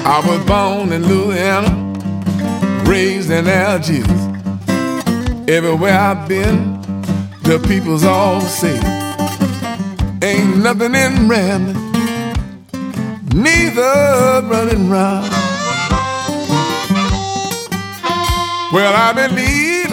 I was born in Louisiana, raised in Algiers. Everywhere I've been, the people's all say, ain't nothing in rambling, neither running round. Well, I believe